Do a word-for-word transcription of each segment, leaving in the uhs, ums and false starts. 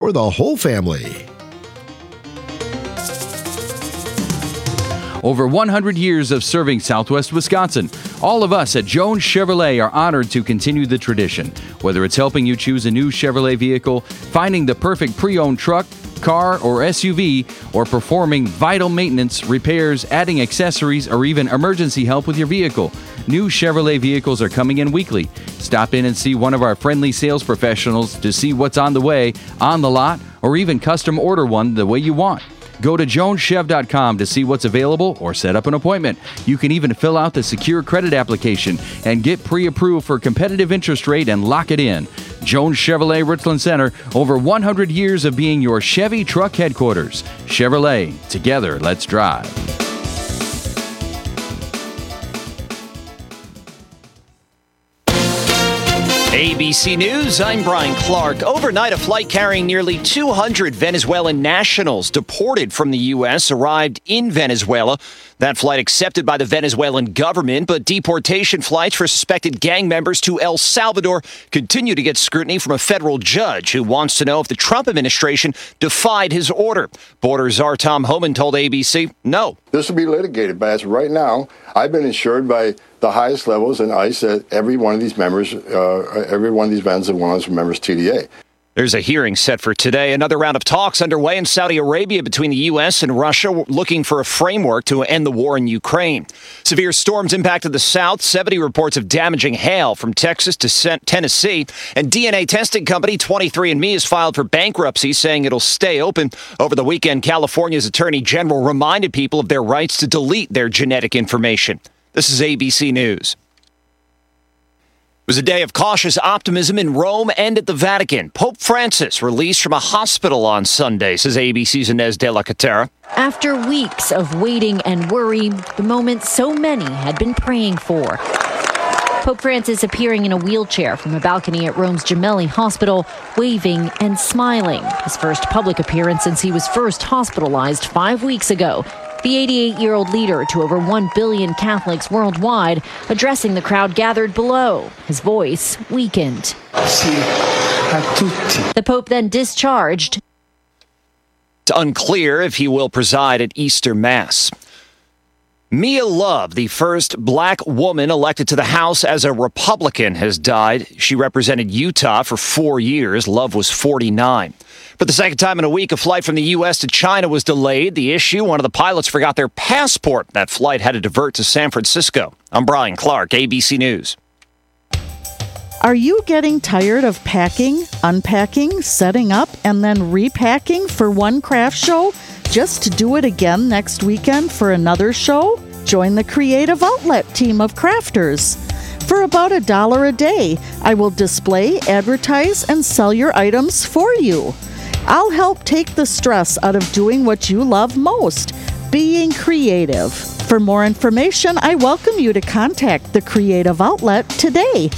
for the whole family. Over one hundred years of serving Southwest Wisconsin. All of us at Jones Chevrolet are honored to continue the tradition. Whether it's helping you choose a new Chevrolet vehicle, finding the perfect pre-owned truck, car, or S U V, or performing vital maintenance, repairs, adding accessories, or even emergency help with your vehicle, new Chevrolet vehicles are coming in weekly. Stop in and see one of our friendly sales professionals to see what's on the way, on the lot, or even custom order one the way you want. Go to jones chev dot com to see what's available or set up an appointment. You can even fill out the secure credit application and get pre-approved for competitive interest rate and lock it in. Jones Chevrolet Richland Center, over one hundred years of being your Chevy truck headquarters. Chevrolet, together, let's drive. A B C News, I'm Brian Clark. Overnight, a flight carrying nearly two hundred Venezuelan nationals deported from the U S arrived in Venezuela. That flight accepted by the Venezuelan government, but deportation flights for suspected gang members to El Salvador continue to get scrutiny from a federal judge who wants to know if the Trump administration defied his order. Border czar Tom Homan told A B C, no. This will be litigated, but as of right now, I've been assured by the highest levels in ICE that every one of these members, uh, every one of these Venezuelans are members of T D A. There's a hearing set for today. Another round of talks underway in Saudi Arabia between the U S and Russia, looking for a framework to end the war in Ukraine. Severe storms impacted the South. seventy reports of damaging hail from Texas to Tennessee. And D N A testing company twenty-three and me has filed for bankruptcy, saying it'll stay open. Over the weekend, California's Attorney General reminded people of their rights to delete their genetic information. This is A B C News. It was a day of cautious optimism in Rome and at the Vatican. Pope Francis released from a hospital on Sunday, says A B C's Inez de la Catera. After weeks of waiting and worry, the moment so many had been praying for. Pope Francis appearing in a wheelchair from a balcony at Rome's Gemelli Hospital, waving and smiling. His first public appearance since he was first hospitalized five weeks ago. The eighty-eight-year-old leader to over one billion Catholics worldwide, addressing the crowd gathered below, his voice weakened. The Pope then discharged. It's unclear if he will preside at Easter Mass. Mia Love, the first black woman elected to the House as a Republican, has died. She represented Utah for four years. Love was forty-nine. For the second time in a week, a flight from the U S to China was delayed. The issue, one of the pilots forgot their passport. That flight had to divert to San Francisco. I'm Brian Clark, A B C News. Are you getting tired of packing, unpacking, setting up, and then repacking for one craft show just to do it again next weekend for another show? Join the Creative Outlet team of crafters. For about a dollar a day, I will display, advertise, and sell your items for you. I'll help take the stress out of doing what you love most, being creative. For more information, I welcome you to contact the Creative Outlet today.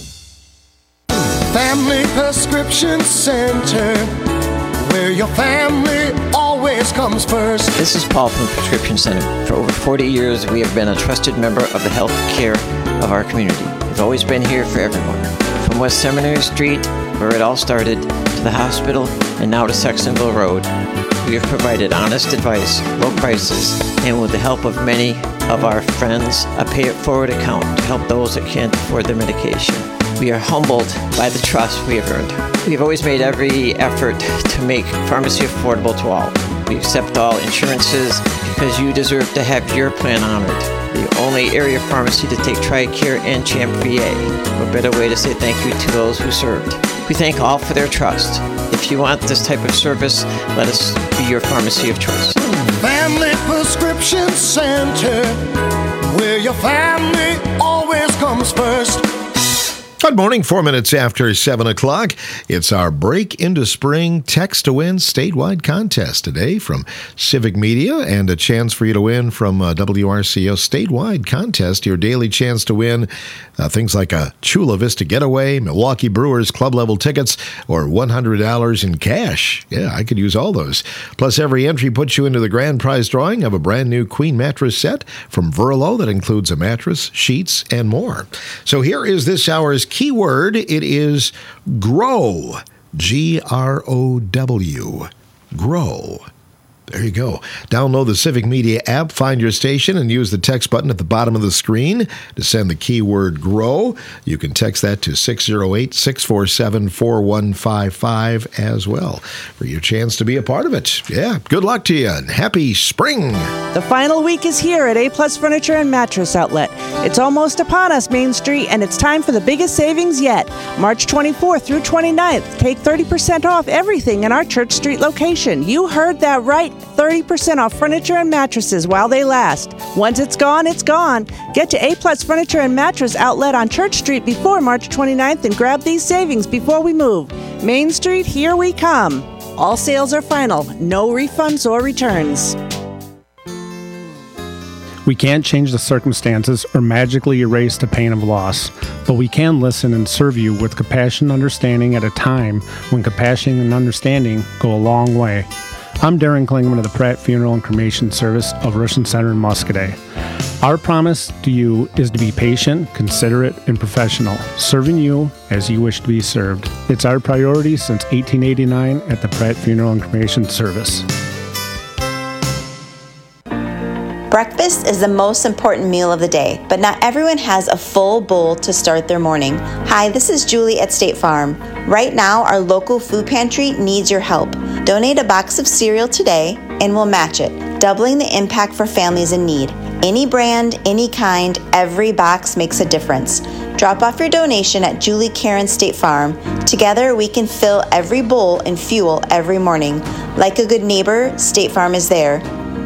Family Prescription Center, where your family always comes first. This is Paul from the Prescription Center. For over forty years, we have been a trusted member of the health care of our community. We've always been here for everyone. From West Seminary Street, where it all started, to the hospital, and now to Sextonville Road, we have provided honest advice, low prices, and with the help of many of our friends, a pay-it-forward account to help those that can't afford their medication. We are humbled by the trust we have earned. We have always made every effort to make pharmacy affordable to all. We accept all insurances because you deserve to have your plan honored. The only area pharmacy to take TRICARE and CHAMP V A. What better way to say thank you to those who served. We thank all for their trust. If you want this type of service, let us be your pharmacy of choice. Family Prescription Center, where your family always comes first. Good morning, four minutes after seven o'clock. It's our Break into Spring Text to Win statewide contest today from Civic Media, and a chance for you to win from uh, W R C O statewide contest. Your daily chance to win uh, things like a Chula Vista Getaway, Milwaukee Brewers club level tickets, or one hundred dollars in cash. Yeah, I could use all those. Plus, every entry puts you into the grand prize drawing of a brand new Queen mattress set from Verlo that includes a mattress, sheets, and more. So here is this hour's keyword. It is grow. G R O W. Grow. There you go. Download the Civic Media app, find your station, and use the text button at the bottom of the screen to send the keyword GROW. You can text that to six oh eight, six four seven, four one five five as well for your chance to be a part of it. Yeah, good luck to you, and happy spring. The final week is here at A-Plus Furniture and Mattress Outlet. It's almost upon us, Main Street, and it's time for the biggest savings yet. March twenty-fourth through twenty-ninth, take thirty percent off everything in our Church Street location. You heard that right. thirty percent off furniture and mattresses while they last. Once it's gone, it's gone. Get to A-Plus Furniture and Mattress Outlet on Church Street before March twenty-ninth and grab these savings before we move. Main Street, here we come. All sales are final. No refunds or returns. We can't change the circumstances or magically erase the pain of loss, but we can listen and serve you with compassion and understanding at a time when compassion and understanding go a long way. I'm Darren Klingman of the Pratt Funeral and Cremation Service of Russian Center in Muscoda. Our promise to you is to be patient, considerate, and professional, serving you as you wish to be served. It's our priority since eighteen eighty-nine at the Pratt Funeral and Cremation Service. Breakfast is the most important meal of the day, but not everyone has a full bowl to start their morning. Hi, this is Julie at State Farm. Right now, our local food pantry needs your help. Donate a box of cereal today and we'll match it, doubling the impact for families in need. Any brand, any kind, every box makes a difference. Drop off your donation at Julie Karen State Farm. Together, we can fill every bowl and fuel every morning. Like a good neighbor, State Farm is there.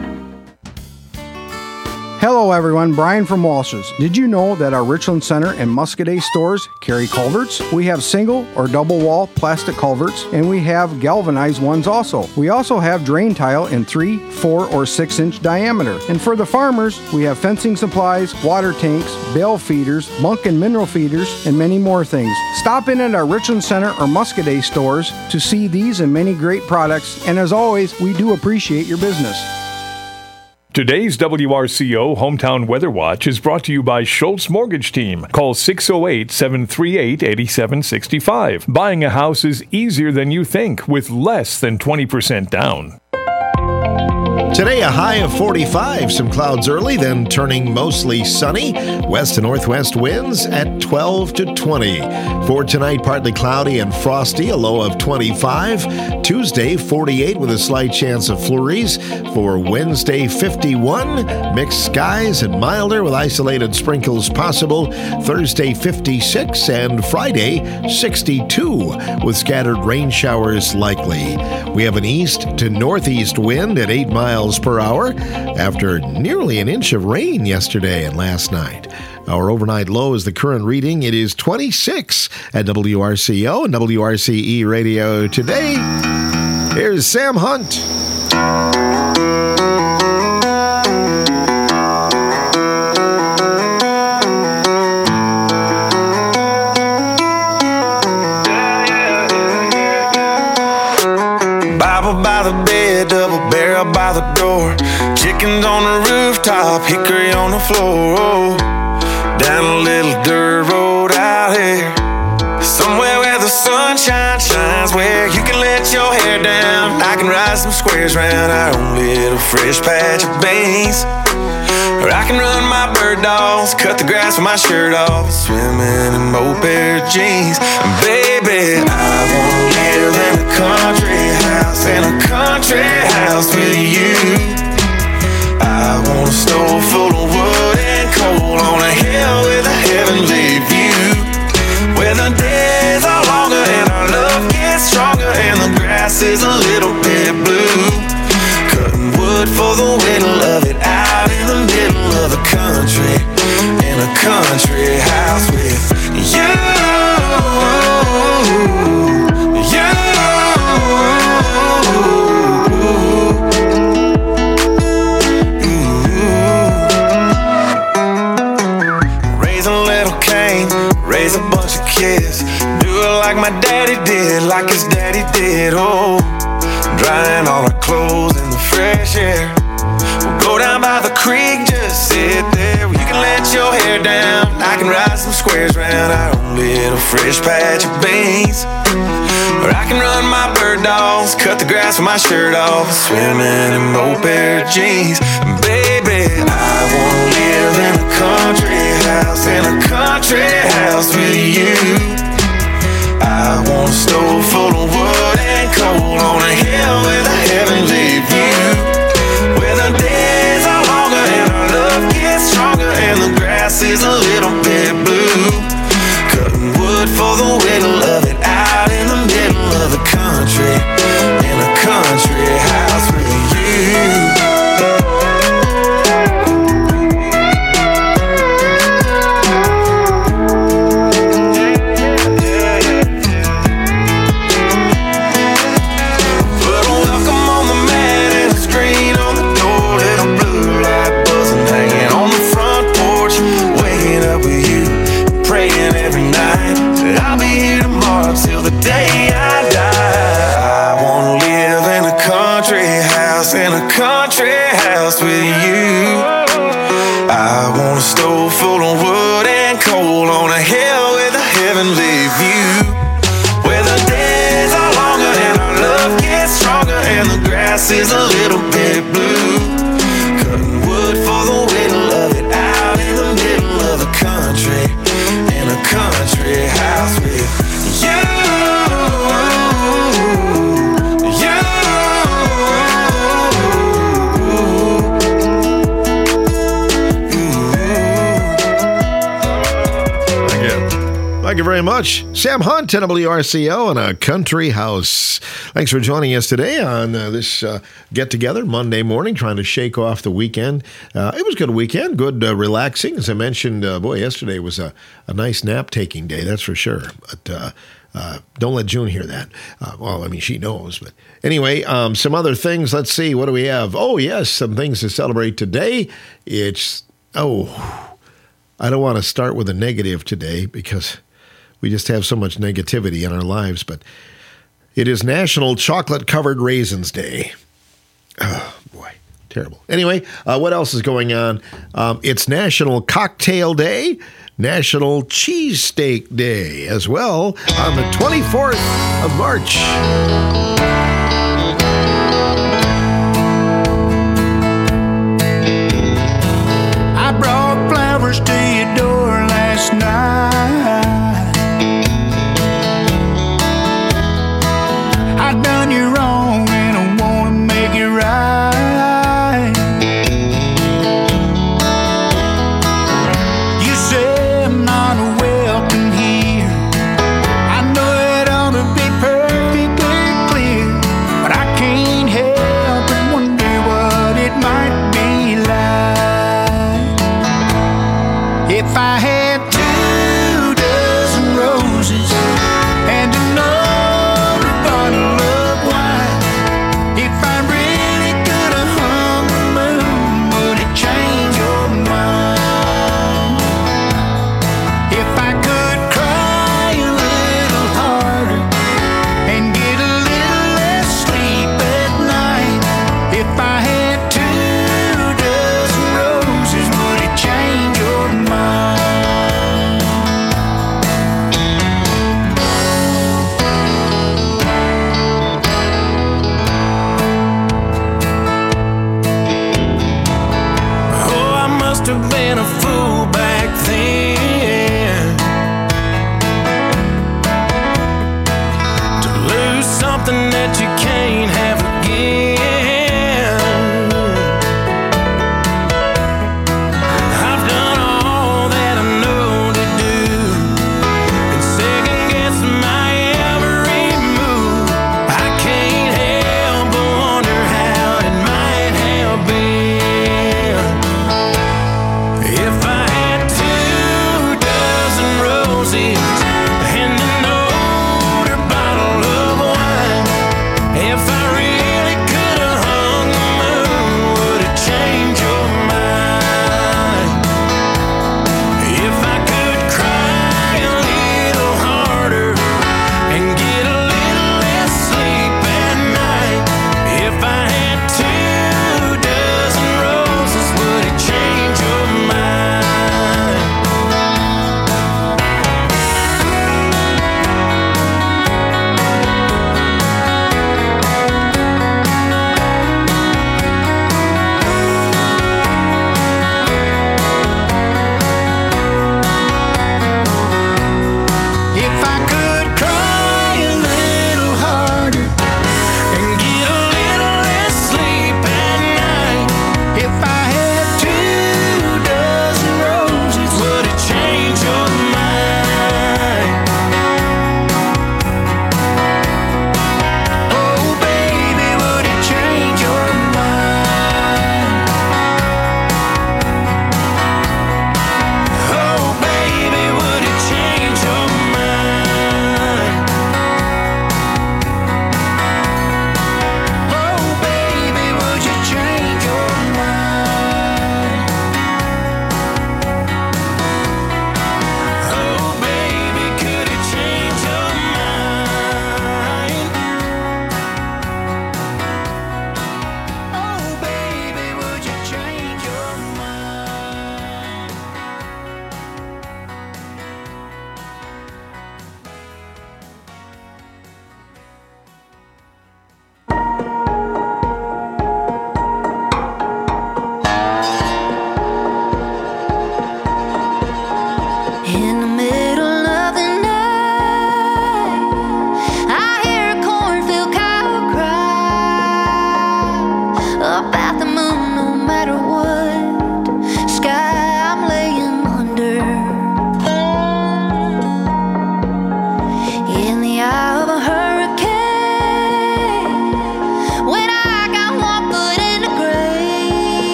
Hello everyone, Brian from Walsh's. Did you know that our Richland Center and Muscoda stores carry culverts? We have single or double wall plastic culverts, and we have galvanized ones also. We also have drain tile in three, four, or six inch diameter. And for the farmers, we have fencing supplies, water tanks, bale feeders, bunk and mineral feeders, and many more things. Stop in at our Richland Center or Muscoda stores to see these and many great products, and as always, we do appreciate your business. Today's W R C O Hometown Weather Watch is brought to you by Schultz Mortgage Team. Call six oh eight, seven three eight, eight seven six five. Buying a house is easier than you think with less than twenty percent down. Today, a high of forty-five, some clouds early, then turning mostly sunny. West to northwest winds at twelve to twenty. For tonight, partly cloudy and frosty, a low of twenty-five. Tuesday, forty-eight with a slight chance of flurries. For Wednesday, fifty-one. Mixed skies and milder with isolated sprinkles possible. Thursday, fifty-six. And Friday, sixty-two with scattered rain showers likely. We have an east to northeast wind at eight miles per hour after nearly an inch of rain yesterday and last night. Our overnight low is the current reading. It is twenty-six at W R C O and W R C E Radio today. Here's Sam Hunt. Bible by the bed, double barrel by the door. Chickens on the rooftop, hickory on the floor. Oh, down a little dirt road out here, somewhere where the sunshine shines, where you can let your hair down. I can ride some squares round our own little fresh patch of beans, or I can run my bird dogs, cut the grass with my shirt off, swimming in both pair of jeans. And baby, I wanna live in a country house, in a country house with you. I want a stove full of wood and coal on a hill with a heavenly view, where the days are longer and our love gets stronger and the grass is a little bit blue. Cutting wood for the winter, love it out in the middle of the country, in a country house with you. Raise a bunch of kids, do it like my daddy did, like his daddy did. Oh, drying all our clothes in the fresh air. We'll go down by the creek, just sit there. You can let your hair tear down. I can ride some squares round our own little fresh patch of beans. Or I can run my bird dogs, cut the grass with my shirt off, swimming in old pair of jeans. Baby, I wanna live in a country house, in a country house with you. I want a stove full of wood and coal on a hill with a heavenly view, where the days are longer and our love gets stronger and the grass is a little bit blue. Cutting wood for the way to love it out in the middle of the country, in a country house with you. Till the day I die, I wanna live in a country house, in a country house with you. I want a stove full of wood and coal on a hill with a heavenly view, where the days are longer and our love gets stronger and the grass is a little bit blue. Cutting wood for the way to love it out in the middle of the country, in a country house with you. Thank you very much. Sam Hunt at W R C O and a country house. Thanks for joining us today on uh, this uh, get-together Monday morning, trying to shake off the weekend. Uh, it was a good weekend, good uh, relaxing. As I mentioned, uh, boy, yesterday was a, a nice nap-taking day, that's for sure. But uh, uh, don't let June hear that. Uh, well, I mean, she knows. But anyway, um, some other things. Let's see. What do we have? Oh, yes, some things to celebrate today. It's, oh, I don't want to start with a negative today because we just have so much negativity in our lives, but it is National Chocolate-Covered Raisins Day. Oh, boy, terrible. Anyway, uh, what else is going on? Um, it's National Cocktail Day, National Cheesesteak Day as well on the twenty-fourth of March. I brought flowers to your door last night. I done you wrong and I wanna make it right. You say I'm not welcome here. I know it ought to be perfectly clear, but I can't help but wonder what it might be like if I had two dozen roses and another bottle of wine. If I really could have hung the moon, would it change your mind? If I could cry a little harder and get a little less sleep at night. If I had two dozen roses, would it change your mind? Oh, I must have been a fool back then to lose something that you can't have again. I've done all that I know to do and second guess my every move. I can't help but wonder how it might have been if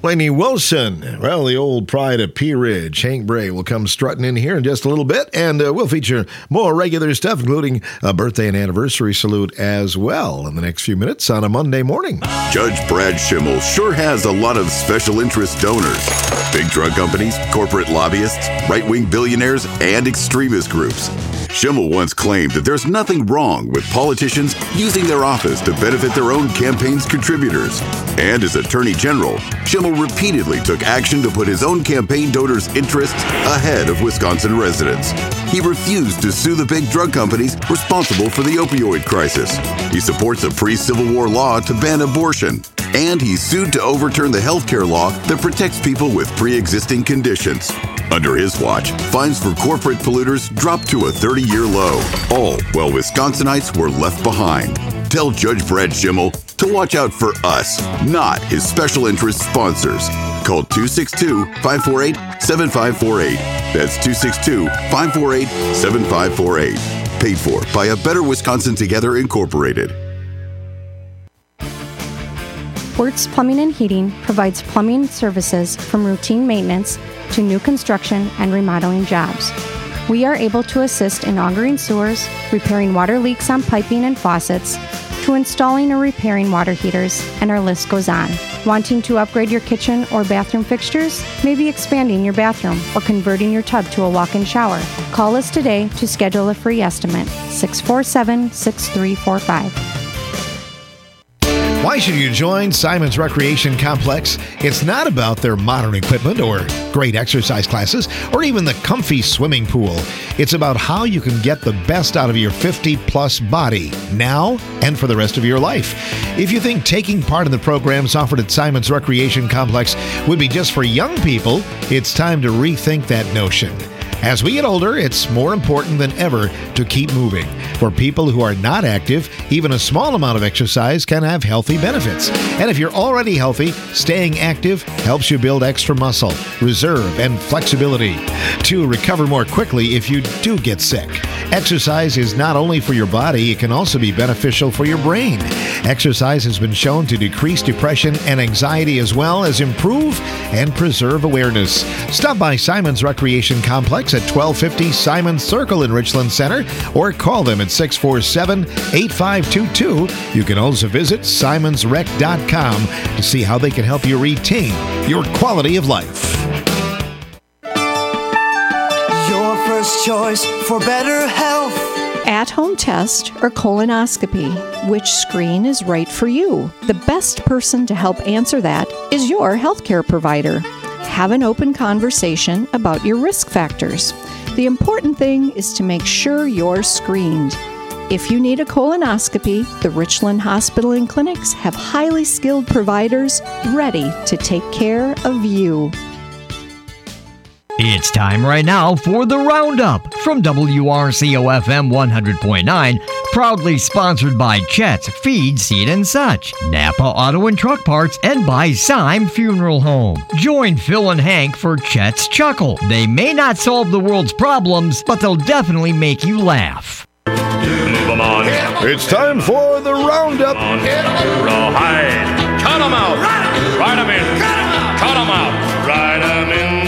Lainey Wilson, well, the old pride of Pea Ridge, Hank Bray, will come strutting in here in just a little bit, and uh, we'll feature more regular stuff, including a birthday and anniversary salute as well in the next few minutes on a Monday morning. Judge Brad Schimmel sure has a lot of special interest donors. Big drug companies, corporate lobbyists, right-wing billionaires, and extremist groups. Schimmel once claimed that there's nothing wrong with politicians using their office to benefit their own campaign's contributors. And as Attorney General, Schimmel repeatedly took action to put his own campaign donors' interests ahead of Wisconsin residents. He refused to sue the big drug companies responsible for the opioid crisis. He supports a pre-Civil War law to ban abortion. And he sued to overturn the health care law that protects people with pre-existing conditions. Under his watch, fines for corporate polluters dropped to a thirty-year low, all while Wisconsinites were left behind. Tell Judge Brad Schimmel to watch out for us, not his special interest sponsors. Call two six two, five four eight, seven five four eight. That's two six two, five four eight, seven five four eight. Paid for by A Better Wisconsin Together Incorporated. Wertz Plumbing and Heating provides plumbing services from routine maintenance to new construction and remodeling jobs. We are able to assist in augering sewers, repairing water leaks on piping and faucets, to installing or repairing water heaters, and our list goes on. Wanting to upgrade your kitchen or bathroom fixtures? Maybe expanding your bathroom or converting your tub to a walk-in shower? Call us today to schedule a free estimate, six four seven, six three four five. Why should you join Simon's Recreation Complex? It's not about their modern equipment or great exercise classes or even the comfy swimming pool. It's about how you can get the best out of your fifty-plus body now and for the rest of your life. If you think taking part in the programs offered at Simon's Recreation Complex would be just for young people, it's time to rethink that notion. As we get older, it's more important than ever to keep moving. For people who are not active, even a small amount of exercise can have healthy benefits. And if you're already healthy, staying active helps you build extra muscle, reserve, and flexibility to recover more quickly if you do get sick. Exercise is not only for your body, it can also be beneficial for your brain. Exercise has been shown to decrease depression and anxiety as well as improve and preserve awareness. Stop by Simon's Recreation Complex at twelve fifty Simon Circle in Richland Center or call them at six four seven, eight five two two. You can also visit simons rec dot com to see how they can help you retain your quality of life. Your first choice for better health. At-home test or colonoscopy, which screen is right for you? The best person to help answer that is your healthcare provider. Have an open conversation about your risk factors. The important thing is to make sure you're screened. If you need a colonoscopy, the Richland Hospital and Clinics have highly skilled providers ready to take care of you. It's time right now for the Roundup from W R C O F M one hundred point nine, proudly sponsored by Chet's Feed, Seed and Such, Napa Auto and Truck Parts, and by Syme Funeral Home. Join Phil and Hank for Chet's Chuckle. They may not solve the world's problems, but they'll definitely make you laugh. Move 'em on. It's time for the Roundup. Rawhide. Cut 'em out. Ride 'em in. Cut 'em out. Ride 'em in.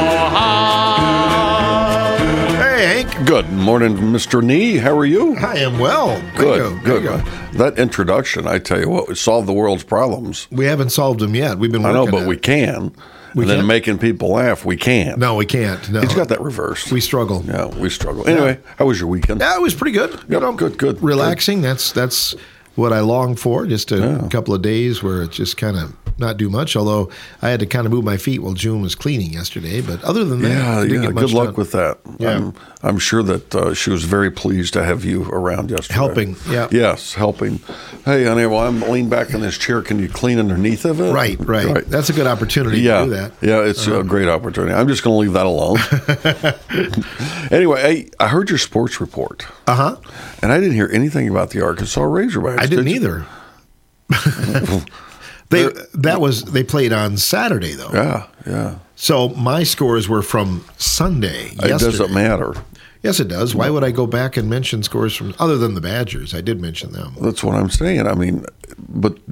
Hey, Hank. Good morning, Mister Nee. How are you? I am well. Good, good. That introduction, I tell you what, we solved the world's problems. We haven't solved them yet. We've been I working know, but at we it. can. We and then can? making people laugh, we can't. No, we can't. No. He's got that reversed. We struggle. Yeah, we struggle. Anyway, how was your weekend? Yeah, it was pretty good. Yep, know, good, good. Relaxing. Good. That's that's what I long for. Just a yeah. couple of days where it just kind of not do much. Although I had to kind of move my feet while June was cleaning yesterday. But other than that, yeah, I didn't yeah. get much Good luck done. with that. Yeah. I'm, I'm sure that uh, she was very pleased to have you around yesterday. Helping. Yeah. Yes, helping. Hey, honey, while I'm leaning back in this chair, can you clean underneath of it? Right, right. right. That's a good opportunity yeah. to do that. Yeah, it's uh-huh. a great opportunity. I'm just going to leave that alone. Anyway, hey, I heard your sports report. Uh huh. And I didn't hear anything about the Arkansas Razorbacks. I didn't did either. They that was they played on Saturday though. Yeah, yeah. So my scores were from Sunday. It yesterday. Doesn't matter. Yes, it does. Why would I go back and mention scores from other than the Badgers? I did mention them. That's what I'm saying. I mean, but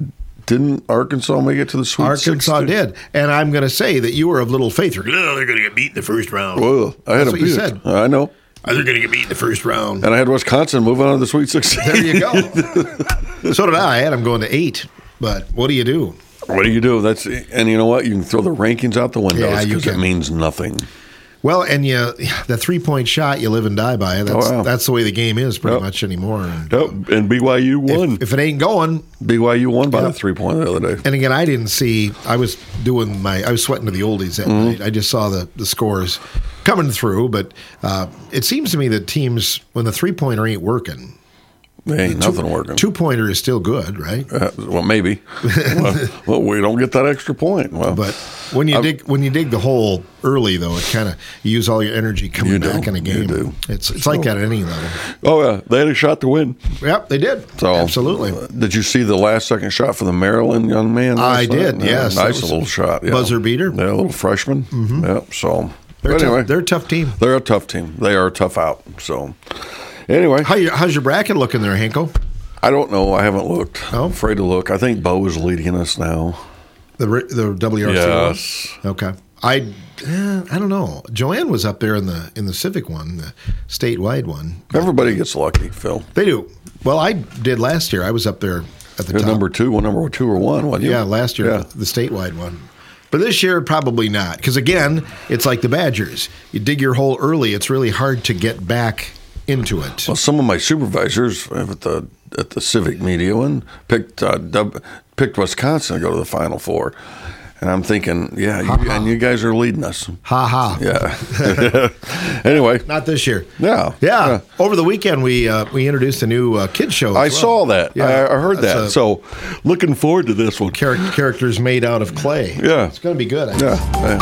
Didn't Arkansas make it to the Sweet Arkansas sixteen? did. And I'm going to say that you were of little faith. You're going, oh, they're going to get beat in the first round. Well, I had That's a what you pick. said. I know. Oh, they're going to get beat in the first round. And I had Wisconsin moving on to the Sweet sixteen. There you go. So did I. I had them going to eight. But what do you do? What do you do? That's And you know what? You can throw the rankings out the windows Yeah, you because it can. means nothing. Well, and you, the three-point shot, you live and die by. That's, Oh, wow. that's the way the game is pretty Yep. much anymore. And, Yep. And B Y U won. If, if it ain't going, B Y U won by Yep. the three-point the other day. and again, I didn't see. I was doing my. I was sweating to the oldies that Mm-hmm. night. I just saw the, the scores coming through. But uh, it seems to me that teams, when the three-pointer ain't working, There ain't the two- nothing working. Two-pointer is still good, right? Uh, well, maybe. well, well, we don't get that extra point. Well, But when you I've- dig when you dig the hole early, though, it kind of you use all your energy coming You do. back in a You game. do. It's it's like that at any level. oh, yeah. They had a shot to win. Yep, they did. So Absolutely. uh, did you see the last second shot for the Maryland young man? last I night? did, Yeah, yes. That Nice was little shot. Yeah. buzzer beater. Yeah, a little freshman. Mm-hmm. Yep. So, They're, but tough, anyway, they're a tough team. they're a tough team. They are a tough out. So, anyway, How you, how's your bracket looking there, Hanko? I don't know. I haven't looked. Oh. I'm afraid to look. I think Bo is leading us now. The re- the W R C Yes. one? Okay. I eh, I don't know. Joanne was up there in the in the Civic one, the statewide one. Everybody gets lucky, Phil. They do. Well, I did last year. I was up there at the You're top. number two, well, number two or one, wasn't you? Yeah, last year, Yeah. the statewide one. But this year, probably not. Because again, it's like the Badgers. You dig your hole early, it's really hard to get back into it. Well, some of my supervisors at the at the Civic Media one picked uh, dub, picked Wisconsin to go to the Final Four, and I'm thinking, yeah, you, and you guys are leading us. Ha ha. Yeah. Anyway, Not this year. yeah, Yeah. Over the weekend, we uh, we introduced a new uh, kid show. as I well. saw that. Yeah, I, I heard that's that. a- So, looking forward to this one. Char- characters made out of clay. Yeah. It's going to be good. I Yeah. think.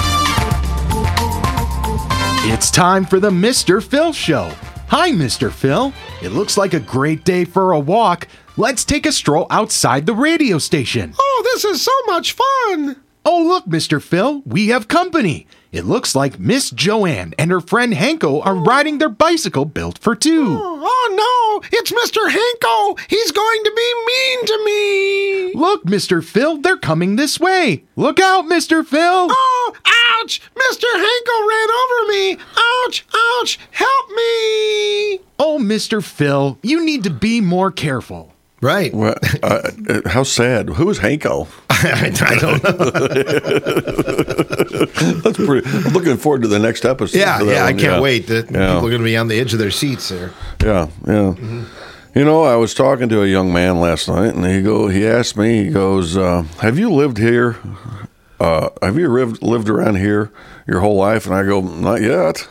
yeah. It's time for the Mister Phil Show. Hi, Mister Phil. It looks like a great day for a walk. Let's take a stroll outside the radio station. Oh, this is so much fun. Oh, look, Mister Phil, we have company. It looks like Miss Joanne and her friend Hanko are riding their bicycle built for two. Oh, no. It's Mister Hanko. He's going to be mean to me. Look, Mister Phil, they're coming this way. Look out, Mister Phil. Oh, ouch. Mister Hanko ran over me. Ouch, ouch. Help me. Oh, Mister Phil, you need to be more careful. Right. Well, uh, uh, how sad. Who is Hanko? I, I don't know. That's pretty. I'm looking forward to the next episode. Yeah, for that yeah. I one. can't Yeah. wait. The, People Yeah. are going to be on the edge of their seats there. Yeah, yeah. Mm-hmm. You know, I was talking to a young man last night, and he go. He asked me. He goes, uh, "Have you lived here? Uh, have you lived lived around here your whole life?" And I go, "Not yet."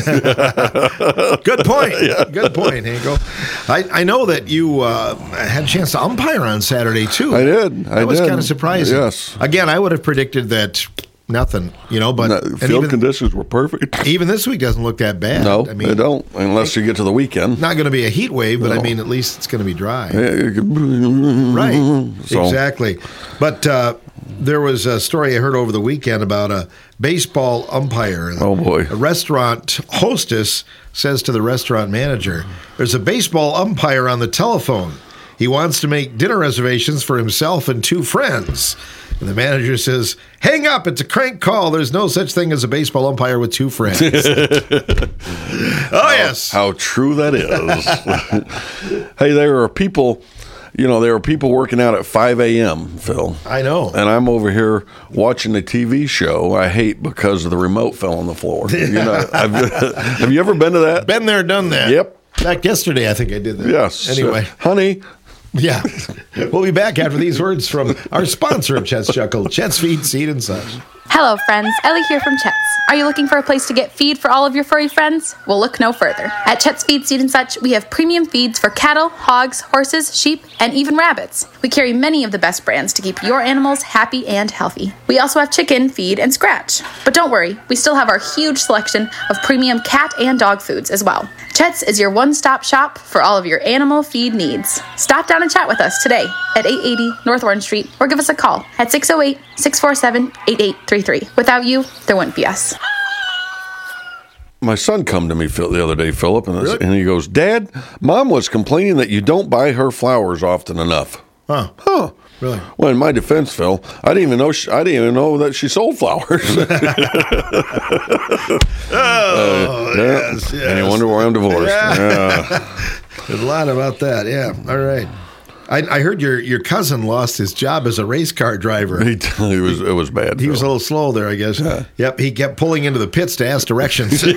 Good point. Good point, Hanko. I, I know that you uh, had a chance to umpire on Saturday, too. I did. I That was did. kind of surprising. Yes. Again, I would have predicted that nothing, you know, but No, and field even, conditions were perfect. even this week doesn't look that bad. No, I mean, they don't, unless you get to the weekend. Not going to be a heat wave, but I No. mean, at least it's going to be dry. Yeah, you could- Right. So- Exactly. But uh, there was a story I heard over the weekend about a baseball umpire. Oh, boy. A restaurant hostess says to the restaurant manager, "There's a baseball umpire on the telephone. He wants to make dinner reservations for himself and two friends." And the manager says, "Hang up. It's a crank call. There's no such thing as a baseball umpire with two friends." Oh, yes. How true that is. Hey, there are people, you know, there are people working out at five a.m., Phil. I know. And I'm over here watching a T V show I hate because the remote fell on the floor. You know, I've, have you ever been to that? Been there, done that. Yep. Back yesterday, I think I did that. Yes. Anyway. Honey. Yeah. We'll be back after these words from our sponsor of Chet's Chuckle, Chet's Feed, Seed, and such. Hello, friends. Ellie here from Chet's. Are you looking for a place to get feed for all of your furry friends? Well, look no further. At Chet's Feed, Seed, and Such, we have premium feeds for cattle, hogs, horses, sheep, and even rabbits. We carry many of the best brands to keep your animals happy and healthy. We also have chicken, feed, and scratch. But don't worry, we still have our huge selection of premium cat and dog foods as well. Chet's is your one-stop shop for all of your animal feed needs. Stop down and chat with us today at eight eighty North Orange Street or give us a call at six oh eight, six four seven, eight eight three three. Without you, there wouldn't be us. My son come to me Phil, the other day, Philip, and, Really? and he goes, "Dad, Mom was complaining that you don't buy her flowers often enough." Huh. Huh. Really? Well, in my defense, Phil, I didn't even know she, I didn't even know that she sold flowers. oh, uh, yeah. yes, yes. And you wonder why I'm divorced. Yeah. Yeah. There's a lot about that. Yeah. All right. I, I heard your, your cousin lost his job as a race car driver. He, he was it was bad. He Phil. was a little slow there, I guess. Yeah. Yep. He kept pulling into the pits to ask directions. Just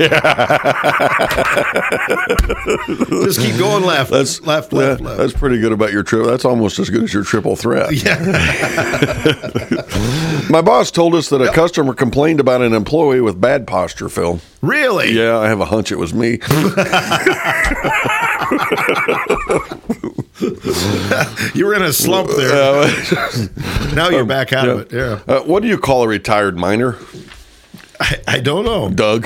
keep going left. That's left, left, yeah, left. That's pretty good about your trip. That's almost as good as your triple threat. Yeah. My boss told us that a customer complained about an employee with bad posture, Phil. Really? Yeah, I have a hunch it was me. You were in a slump there. Uh, now you're back out yeah. of it. Yeah. Uh, what do you call a retired miner? I, I don't know. Doug.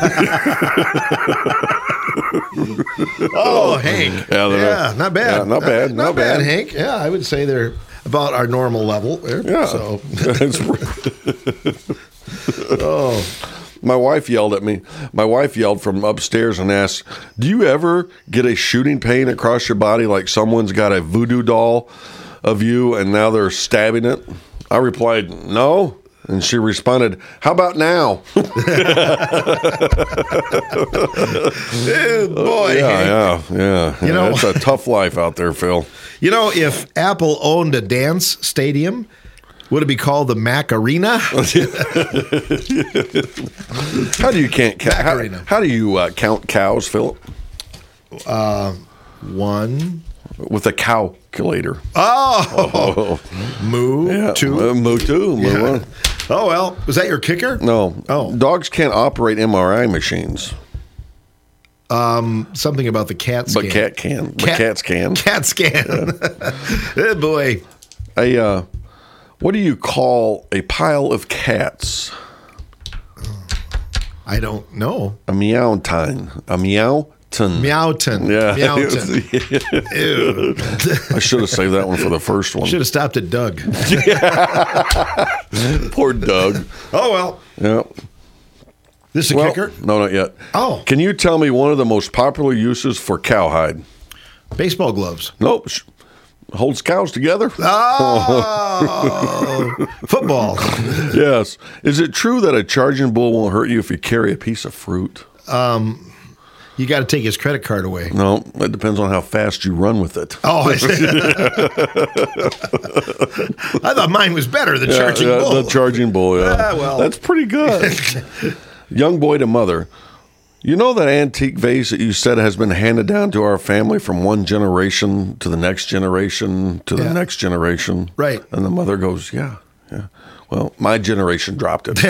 oh, Hank. Yeah, yeah not bad. Yeah, not bad. Uh, not, not bad. bad, Hank. Yeah, I would say they're about our normal level there. Yeah. So. oh. My wife yelled at me. My wife yelled from upstairs and asked, "Do you ever get a shooting pain across your body like someone's got a voodoo doll of you and now they're stabbing it?" I replied, "No." And she responded, "How about now?" oh, boy. Yeah, yeah, yeah. You know, it's a tough life out there, Phil. You know, if Apple owned a dance stadium, would it be called the Mac Arena? How do you can't ca- how, how do you uh, count cows, Philip? Uh, one with a calculator. Oh, oh. moo yeah. two, uh, moo two, moo yeah. one. Oh well, was that your kicker? No. Oh, dogs can't operate M R I machines. Um, something about the cat scan. But cat can. Cat, but cats can. Cat scan. Oh boy. A uh, what do you call a pile of cats? I don't know. A meowton. A meowton. Meowton. Yeah. Meowton. Ew. I should have saved that one for the first one. Should have stopped at Doug. Poor Doug. Oh well. Yeah. This is a well, kicker? No, not yet. Oh. Can you tell me one of the most popular uses for cowhide? Baseball gloves. Nope. Holds cows together. Oh. Football. Yes. Is it true that a charging bull won't hurt you if you carry a piece of fruit? Um, you got to take his credit card away. No, it depends on how fast you run with it. Oh, I see. I thought mine was better, the yeah, charging yeah, bull. The charging bull, yeah. Ah, well. That's pretty good. Young boy to mother. You know that antique vase that you said has been handed down to our family from one generation to the next generation to the Yeah. next generation? Right. And the mother goes, yeah, yeah. Well, my generation dropped it.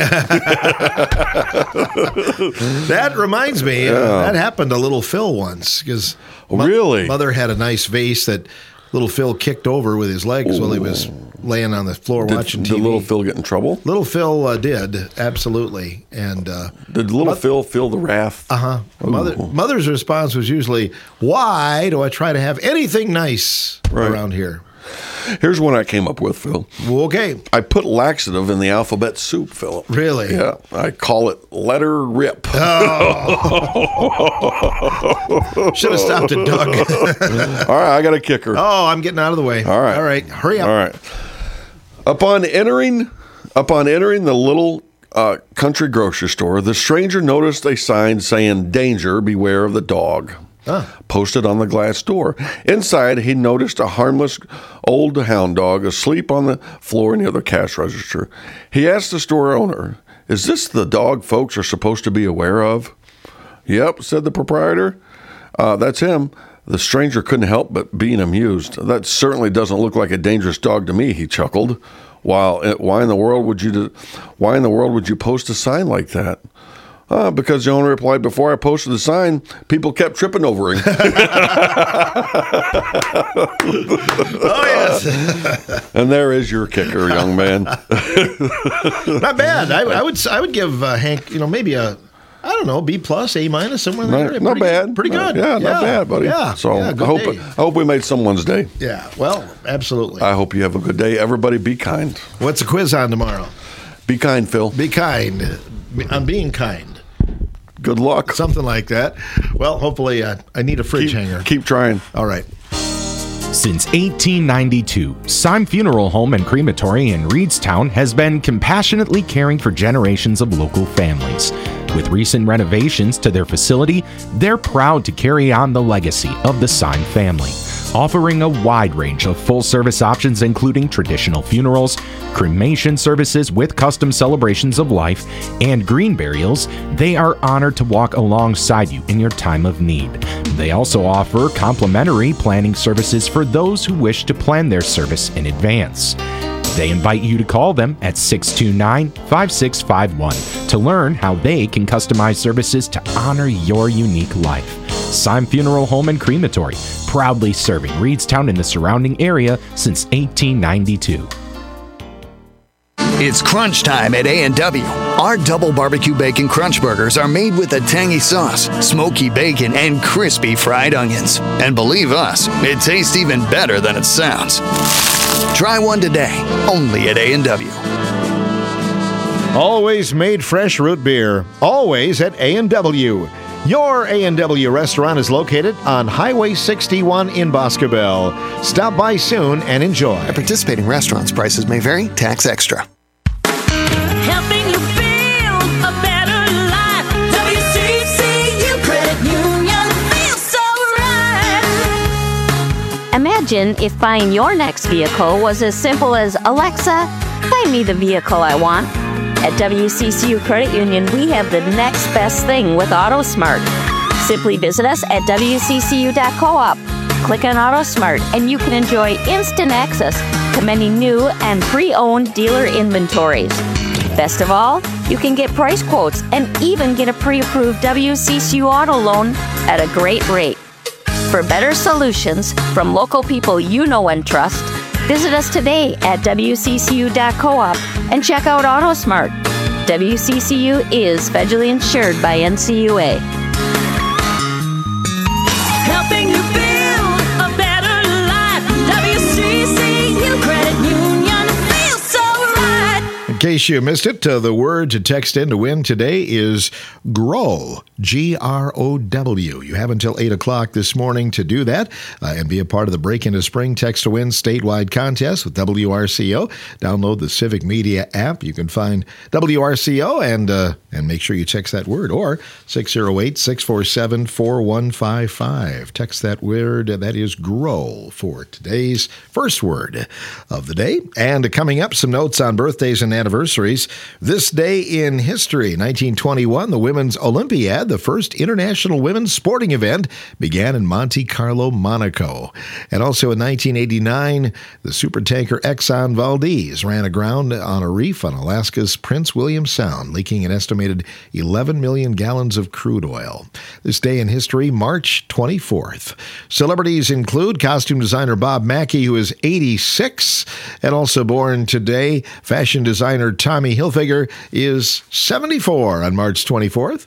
That reminds me, Yeah. uh, that happened to little Phil once. Because Oh, really? Mother had a nice vase that little Phil kicked over with his legs while he was laying on the floor Did, watching T did V. little Phil get in trouble? Little Phil uh, did, absolutely. And uh, Did little Phil feel the wrath? uh-huh. Mother, mother's response was usually, why do I try to have anything nice Right. around here? Here's one I came up with, Phil. Okay. I put laxative in the alphabet soup, Philip. Really? Yeah. I call it letter rip. Oh. Should have stopped at Doug. All right, I got a kicker. Oh, I'm getting out of the way. All right. All right. Hurry up. All right. Upon entering, upon entering the little uh, country grocery store, the stranger noticed a sign saying, "Danger, beware of the dog." Huh. Posted on the glass door. Inside, he noticed a harmless old hound dog asleep on the floor near the cash register. He asked the store owner, "Is this the dog folks are supposed to be aware of?" "Yep," said the proprietor. Uh, "that's him." The stranger couldn't help but being amused. "That certainly doesn't look like a dangerous dog to me," he chuckled. While, why in the world would you, why in the world would you post a sign like that? Uh, because the owner replied, "Before I posted the sign, people kept tripping over him." Oh, yes. And there is your kicker, young man. Not bad. I, I would I would give uh, Hank, you know, maybe a, I don't know, B plus, A minus, somewhere in there. Not, not Pretty- bad. Pretty good. Yeah, not bad, buddy. Yeah. So yeah, I good hope day. I hope we made someone's day. Yeah. Well, absolutely. I hope you have a good day. Everybody, be kind. What's the quiz on tomorrow? Be kind, Phil. Be kind. I'm being kind. Good luck. Something like that. Well, hopefully, uh, I need a fridge Keep, hanger. keep trying. All right. Since eighteen ninety-two, Syme Funeral Home and Crematory in Reedstown has been compassionately caring for generations of local families. With recent renovations to their facility, they're proud to carry on the legacy of the Syme family, offering a wide range of full-service options including traditional funerals, cremation services with custom celebrations of life, and green burials. They are honored to walk alongside you in your time of need. They also offer complimentary planning services for those who wish to plan their service in advance. They invite you to call them at six two nine, five six five one to learn how they can customize services to honor your unique life. Syme Funeral Home and Crematory, proudly serving Reedstown and the surrounding area since eighteen ninety-two. It's crunch time at A and W. Our double barbecue bacon crunch burgers are made with a tangy sauce, smoky bacon, and crispy fried onions. And believe us, it tastes even better than it sounds. Try one today, only at A and W. Always made fresh root beer, always at A and W. Your A and W restaurant is located on Highway sixty-one in Boscobel. Stop by soon and enjoy. At participating restaurants, prices may vary, tax extra. Helping you build a better life. W C C U Credit Union feels so right. Imagine if buying your next vehicle was as simple as, Alexa, find me the vehicle I want. At W C C U Credit Union, we have the next best thing with AutoSmart. Simply visit us at W C C U dot coop. Click on AutoSmart and you can enjoy instant access to many new and pre-owned dealer inventories. Best of all, you can get price quotes and even get a pre-approved W C C U auto loan at a great rate. For better solutions from local people you know and trust, visit us today at W C C U dot coop and check out AutoSmart. W C C U is federally insured by N C U A. Helping you build a better life. W C C U Credit Union feels so right. In case you missed it, uh, the word to text in to win today is GROW, G R O W. You have until eight o'clock this morning to do that uh, and be a part of the Break Into Spring Text to Win statewide contest with W R C O. Download the Civic Media app. You can find W R C O and uh, and make sure you text that word, or six oh eight, six four seven, four one five five. Text that word, that is GROW, for today's first word of the day. And coming up, some notes on birthdays and anniversaries. This day in history, nineteen twenty-one, the Women's Olympiad, the first international women's sporting event, began in Monte Carlo, Monaco. And also in nineteen eighty-nine, the supertanker Exxon Valdez ran aground on a reef on Alaska's Prince William Sound, leaking an estimated eleven million gallons of crude oil. This day in history, March twenty-fourth. Celebrities include costume designer Bob Mackie, who is eighty-six, and also born today, fashion designer Tommy Hilfiger is seventy-four on March twenty-fourth.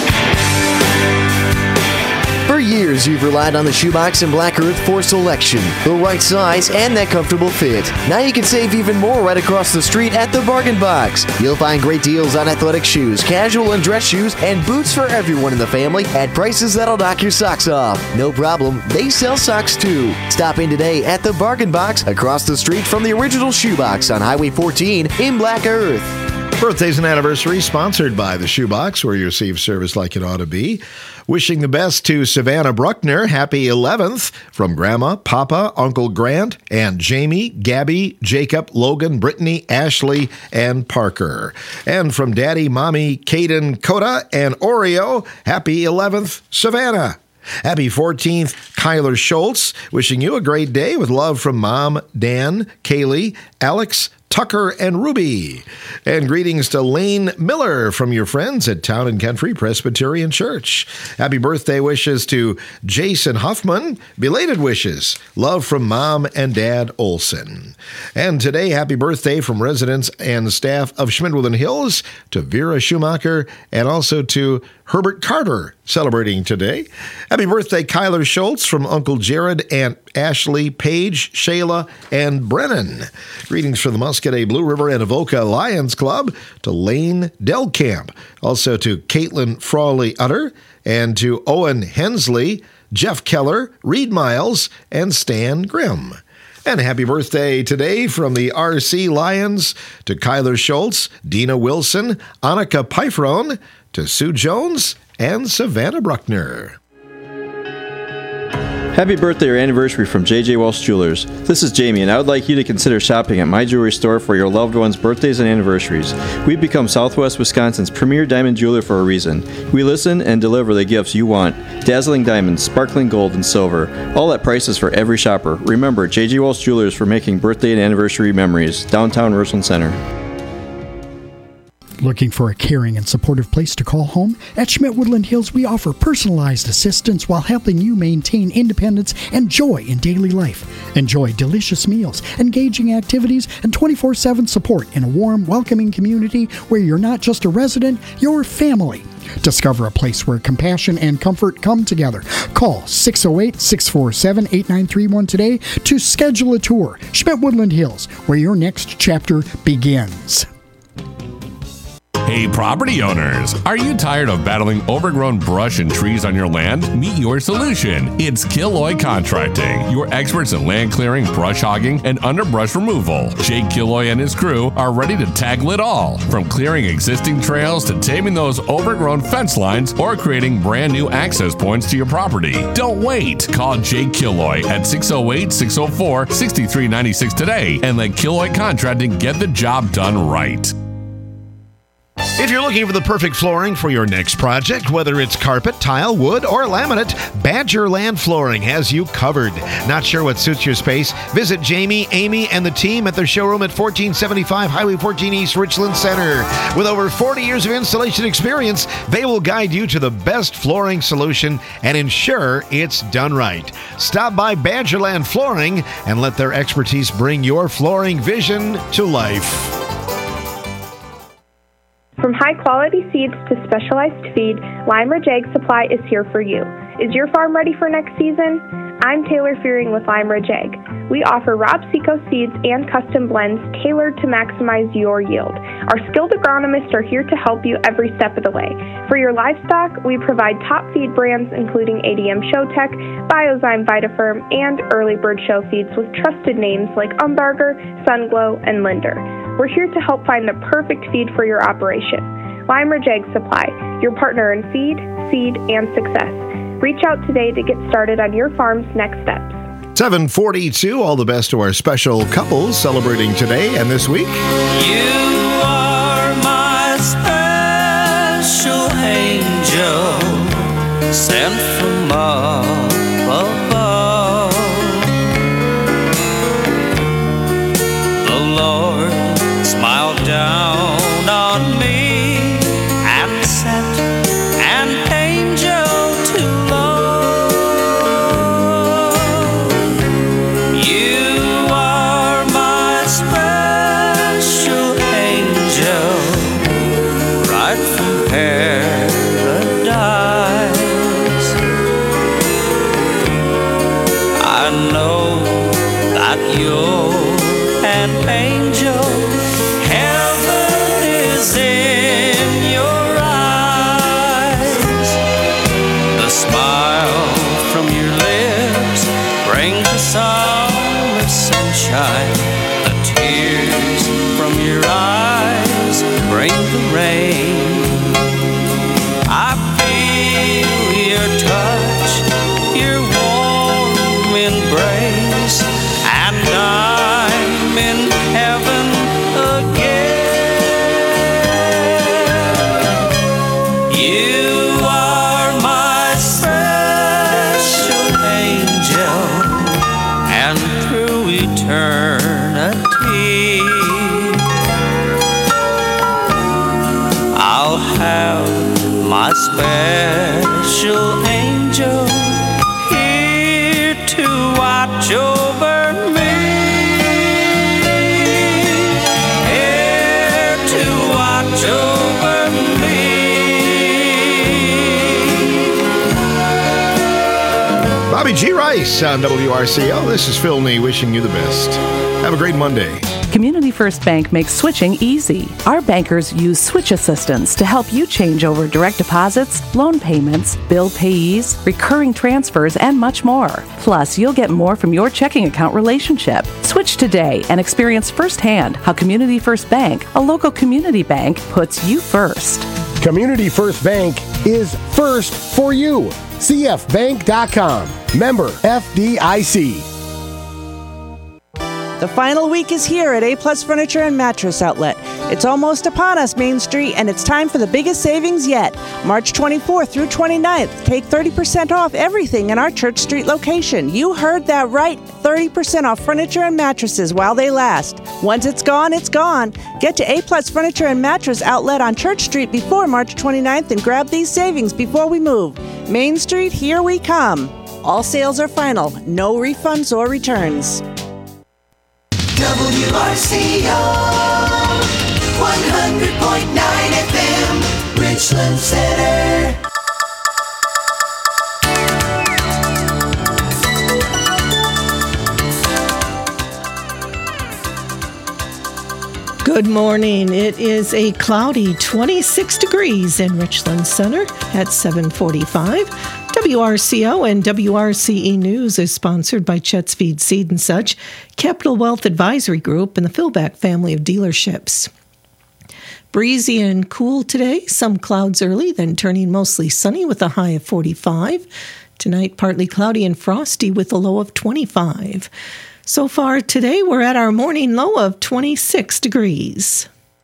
For years, you've relied on the Shoebox and Black Earth for selection, the right size, and that comfortable fit. Now you can save even more right across the street at the Bargain Box. You'll find great deals on athletic shoes, casual and dress shoes, and boots for everyone in the family at prices that'll knock your socks off. No problem, they sell socks too. Stop in today at the Bargain Box across the street from the original Shoebox on Highway fourteen in Black Earth. Birthdays and anniversaries sponsored by the Shoebox, where you receive service like it ought to be. Wishing the best to Savannah Bruckner. Happy eleventh from Grandma, Papa, Uncle Grant, and Jamie, Gabby, Jacob, Logan, Brittany, Ashley, and Parker. And from Daddy, Mommy, Caden, Coda, and Oreo. Happy eleventh, Savannah. Happy fourteenth, Kyler Schultz. Wishing you a great day with love from Mom, Dan, Kaylee, Alex, Tucker, and Ruby. And greetings to Lane Miller from your friends at Town and Country Presbyterian Church. Happy birthday wishes to Jason Huffman. Belated wishes. Love from Mom and Dad Olson. And today, happy birthday from residents and staff of Schmidwilden Hills to Vera Schumacher and also to Herbert Carter celebrating today. Happy birthday, Kyler Schultz from Uncle Jared and Ashley, Paige, Shayla, and Brennan. Greetings from the Muscadet Blue River and Avoca Lions Club to Lane Delcamp. Also to Caitlin Frawley Utter and to Owen Hensley, Jeff Keller, Reed Miles, and Stan Grimm. And happy birthday today from the R C Lions to Kyler Schultz, Dina Wilson, Annika Pifron, to Sue Jones, and Savannah Bruckner. Happy birthday or anniversary from J J Welsh Jewelers. This is Jamie, and I would like you to consider shopping at my jewelry store for your loved ones' birthdays and anniversaries. We've become Southwest Wisconsin's premier diamond jeweler for a reason. We listen and deliver the gifts you want. Dazzling diamonds, sparkling gold, and silver. All at prices for every shopper. Remember, J J Welsh Jewelers for making birthday and anniversary memories. Downtown Richland Center. Looking for a caring and supportive place to call home? At Schmidt Woodland Hills, we offer personalized assistance while helping you maintain independence and joy in daily life. Enjoy delicious meals, engaging activities, and twenty-four seven support in a warm, welcoming community where you're not just a resident, you're family. Discover a place where compassion and comfort come together. Call six oh eight, six four seven, eight nine three one today to schedule a tour. Schmidt Woodland Hills, where your next chapter begins. Hey property owners, are you tired of battling overgrown brush and trees on your land? Meet your solution. It's Killoy Contracting, your experts in land clearing, brush hogging, and underbrush removal. Jake Killoy and his crew are ready to tackle it all, from clearing existing trails to taming those overgrown fence lines or creating brand new access points to your property. Don't wait. Call Jake Killoy at six oh eight, six oh four, six three nine six today and let Killoy Contracting get the job done right. If you're looking for the perfect flooring for your next project, whether it's carpet, tile, wood, or laminate, Badgerland Flooring has you covered. Not sure what suits your space? Visit Jamie, Amy, and the team at their showroom at fourteen seventy-five Highway fourteen East, Richland Center. With over forty years of installation experience, they will guide you to the best flooring solution and ensure it's done right. Stop by Badgerland Flooring and let their expertise bring your flooring vision to life. From high-quality seeds to specialized feed, Lime Ridge Ag Supply is here for you. Is your farm ready for next season? I'm Taylor Fearing with Lime Ridge Ag. We offer Rob Seco seeds and custom blends tailored to maximize your yield. Our skilled agronomists are here to help you every step of the way. For your livestock, we provide top feed brands including A D M Showtech, Biozyme Vitafirm, and Early Bird Show feeds with trusted names like Umbarger, Sunglow, and Linder. We're here to help find the perfect feed for your operation. Lime Ridge Ag Supply, your partner in feed, seed, and success. Reach out today to get started on your farm's next steps. seven forty-two, all the best to our special couples celebrating today and this week. You are my special angel, sent from up above. The Lord smiled down on me and sent an angel to love. You are my special angel, right from paradise. I know that you're an angel. Heaven is in your eyes. The smile from your lips brings the summer sunshine. The tears from your eyes bring the rain. I feel your touch, your warm embrace, and I'm in heaven again. You are my special angel, and through eternity I'll have my special angel here to watch over me, here to watch over me. Bobby G. Rice on W R C O. This is Phil Nee wishing you the best. Have a great Monday. Community First Bank makes switching easy. Our bankers use switch assistance to help you change over direct deposits, loan payments, bill payees, recurring transfers, and much more. Plus, you'll get more from your checking account relationship. Switch today and experience firsthand how Community First Bank, a local community bank, puts you first. Community First Bank is first for you. C F bank dot com. Member F D I C. The final week is here at A-Plus Furniture and Mattress Outlet. It's almost upon us, Main Street, and it's time for the biggest savings yet. March twenty-fourth through twenty-ninth, take thirty percent off everything in our Church Street location. You heard that right, thirty percent off furniture and mattresses while they last. Once it's gone, it's gone. Get to A-Plus Furniture and Mattress Outlet on Church Street before March twenty-ninth and grab these savings before we move. Main Street, here we come. All sales are final, no refunds or returns. W R C O one hundred point nine F M Richland Center. Good morning. It is a cloudy twenty-six degrees in Richland Center at seven forty-five. W R C O and W R C E News is sponsored by Chet's Feed Seed and Such, Capital Wealth Advisory Group, and the Philback family of dealerships. Breezy and cool today, some clouds early, then turning mostly sunny with a high of forty-five. Tonight, partly cloudy and frosty with a low of twenty-five. So far today, we're at our morning low of twenty-six degrees.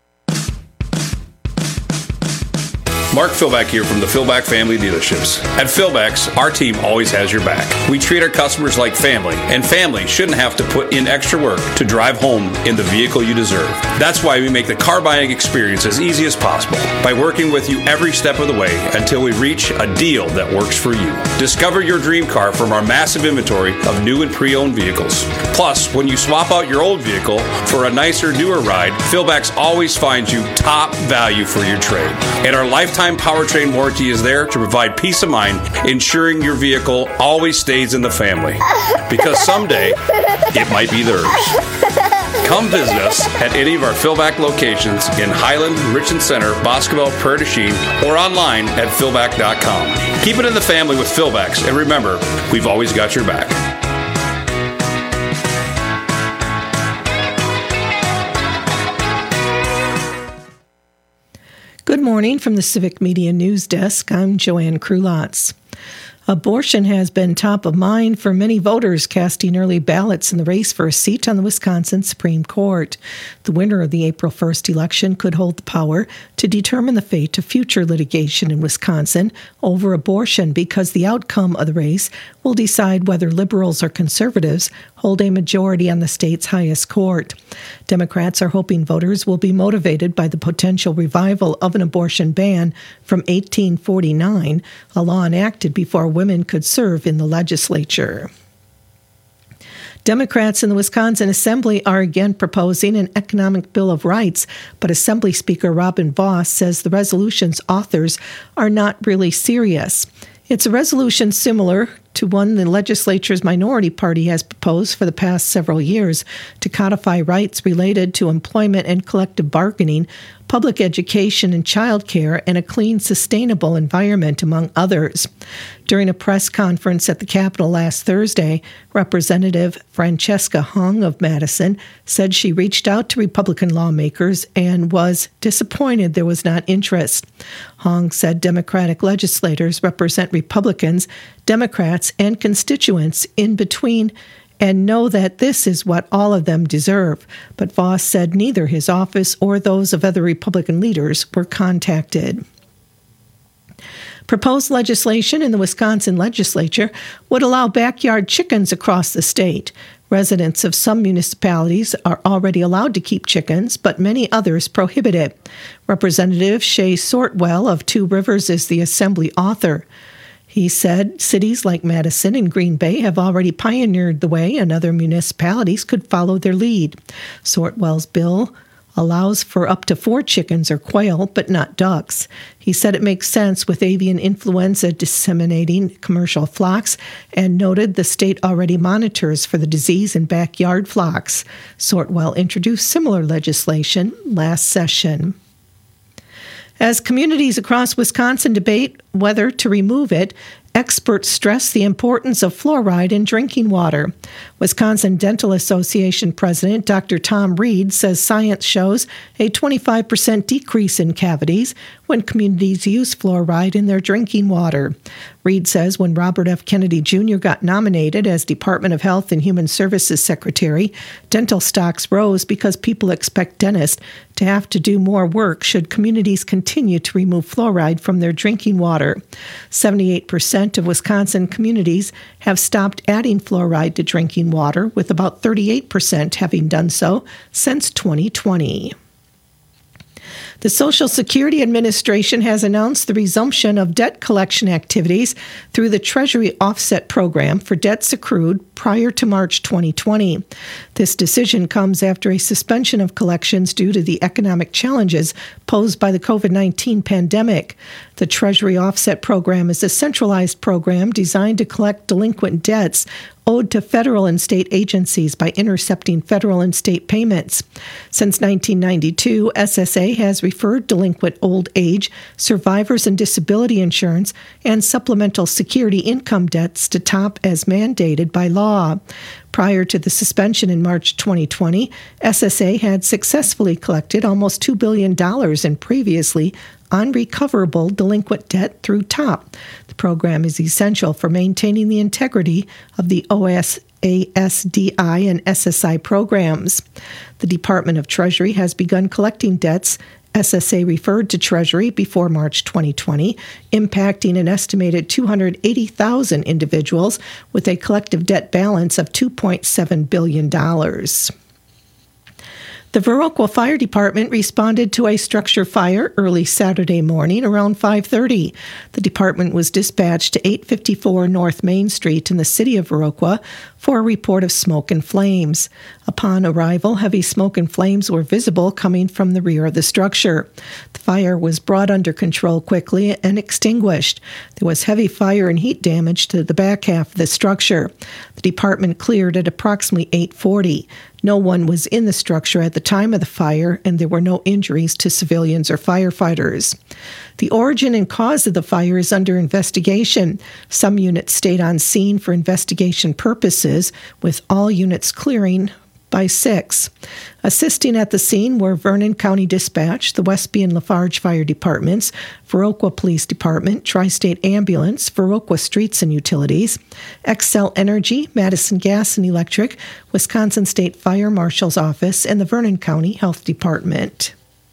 Mark Philback here from the Philback Family Dealerships. At Philback's, our team always has your back. We treat our customers like family, and family shouldn't have to put in extra work to drive home in the vehicle you deserve. That's why we make the car buying experience as easy as possible by working with you every step of the way until we reach a deal that works for you. Discover your dream car from our massive inventory of new and pre-owned vehicles. Plus, when you swap out your old vehicle for a nicer, newer ride, Philback's always finds you top value for your trade. And our lifetime powertrain warranty is there to provide peace of mind, ensuring your vehicle always stays in the family. Because someday, it might be theirs. Come visit us at any of our Philback locations in Highland, Richland Center, Boscobel, Prairie du Chien, or online at philback dot com. Keep it in the family with Philbacks, and remember, we've always got your back. Good morning from the Civic Media News Desk. I'm Joanne Krulotz. Abortion has been top of mind for many voters casting early ballots in the race for a seat on the Wisconsin Supreme Court. The winner of the April first election could hold the power to determine the fate of future litigation in Wisconsin over abortion, because the outcome of the race will decide whether liberals or conservatives hold a majority on the state's highest court. Democrats are hoping voters will be motivated by the potential revival of an abortion ban from eighteen forty-nine, a law enacted before women could serve in the legislature. Democrats in the Wisconsin Assembly are again proposing an economic bill of rights, but Assembly Speaker Robin Vos says the resolution's authors are not really serious. It's a resolution similar to one the legislature's minority party has proposed for the past several years to codify rights related to employment and collective bargaining, public education and child care, and a clean, sustainable environment, among others. During a press conference at the Capitol last Thursday, Representative Francesca Hung of Madison said she reached out to Republican lawmakers and was disappointed there was not interest. Hung said Democratic legislators represent Republicans, Democrats, and constituents in between, and know that this is what all of them deserve. But Vos said neither his office or those of other Republican leaders were contacted. Proposed legislation in the Wisconsin legislature would allow backyard chickens across the state. Residents of some municipalities are already allowed to keep chickens, but many others prohibit it. Representative Shay Sortwell of Two Rivers is the Assembly author. He said cities like Madison and Green Bay have already pioneered the way, and other municipalities could follow their lead. Sortwell's bill allows for up to four chickens or quail, but not ducks. He said it makes sense with avian influenza disseminating commercial flocks and noted the state already monitors for the disease in backyard flocks. Sortwell introduced similar legislation last session. As communities across Wisconsin debate whether to remove it, experts stress the importance of fluoride in drinking water. Wisconsin Dental Association President Doctor Tom Reed says science shows a twenty-five percent decrease in cavities when communities use fluoride in their drinking water. Reed says when Robert F. Kennedy Junior got nominated as Department of Health and Human Services Secretary, dental stocks rose because people expect dentists to have to do more work should communities continue to remove fluoride from their drinking water. seventy-eight percent of Wisconsin communities have stopped adding fluoride to drinking water, with about thirty-eight percent having done so since twenty twenty. The Social Security Administration has announced the resumption of debt collection activities through the Treasury Offset Program for debts accrued prior to March twenty twenty. This decision comes after a suspension of collections due to the economic challenges posed by the covid nineteen pandemic. The Treasury Offset Program is a centralized program designed to collect delinquent debts owed to federal and state agencies by intercepting federal and state payments. Since nineteen ninety-two, S S A has referred delinquent old age, survivors and disability insurance, and supplemental security income debts to TOP as mandated by law. Prior to the suspension in March twenty twenty, S S A had successfully collected almost two billion dollars in previously unrecoverable delinquent debt through TOP. The program is essential for maintaining the integrity of the O S A S D I and S S I programs. The Department of Treasury has begun collecting debts S S A referred to Treasury before March twenty twenty, impacting an estimated two hundred eighty thousand individuals with a collective debt balance of two point seven billion dollars. The Viroqua Fire Department responded to a structure fire early Saturday morning around five thirty. The department was dispatched to eight fifty-four North Main Street in the city of Viroqua for a report of smoke and flames. Upon arrival, heavy smoke and flames were visible coming from the rear of the structure. The fire was brought under control quickly and extinguished. There was heavy fire and heat damage to the back half of the structure. The department cleared at approximately eight forty. No one was in the structure at the time of the fire, and there were no injuries to civilians or firefighters. The origin and cause of the fire is under investigation. Some units stayed on scene for investigation purposes, with all units clearing by six. Assisting at the scene were Vernon County Dispatch, the Westby and Lafarge Fire Departments, Viroqua Police Department, Tri-State Ambulance, Viroqua Streets and Utilities, Xcel Energy, Madison Gas and Electric, Wisconsin State Fire Marshal's Office, and the Vernon County Health Department.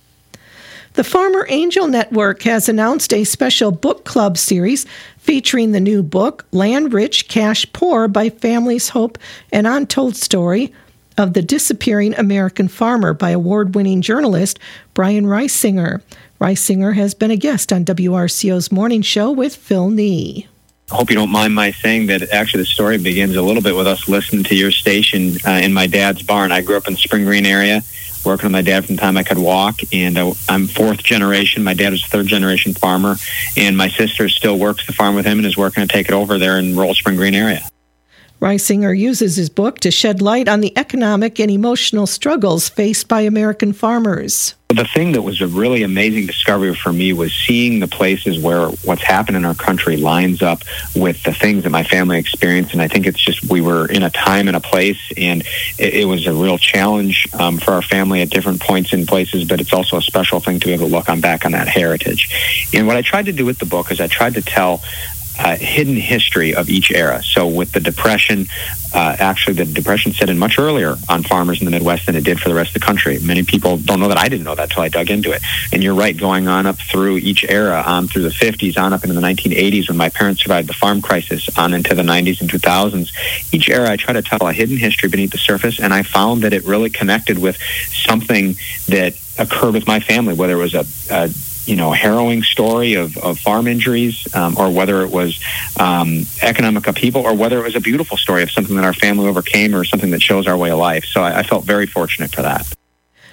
The Farmer Angel Network has announced a special book club series featuring the new book, Land Rich, Cash Poor by Families Hope, an Untold Story of the Disappearing American Farmer by award-winning journalist Brian Reisinger. Reisinger has been a guest on W R C O's Morning Show with Phil Nee. I hope you don't mind my saying that actually the story begins a little bit with us listening to your station uh, in my dad's barn. I grew up in the Spring Green area, working with my dad from the time I could walk, and uh, I'm fourth generation. My dad was a third generation farmer, and my sister still works the farm with him and is working to take it over there in rural Spring Green area. Reisinger uses his book to shed light on the economic and emotional struggles faced by American farmers. The thing that was a really amazing discovery for me was seeing the places where what's happened in our country lines up with the things that my family experienced. And I think it's just we were in a time and a place, and it, it was a real challenge um, for our family at different points in places, but it's also a special thing to be able to look on back on that heritage. And what I tried to do with the book is I tried to tell Uh, hidden history of each era. So with the Depression, uh, actually the Depression set in much earlier on farmers in the Midwest than it did for the rest of the country. Many people don't know that. I didn't know that until I dug into it. And you're right, going on up through each era, on through the fifties, on up into the nineteen eighties when my parents survived the farm crisis, on into the nineties and two thousands. Each era I try to tell a hidden history beneath the surface, and I found that it really connected with something that occurred with my family, whether it was a, a you know, harrowing story of, of farm injuries, um, or whether it was um, economic upheaval, or whether it was a beautiful story of something that our family overcame or something that shows our way of life. So I, I felt very fortunate for that.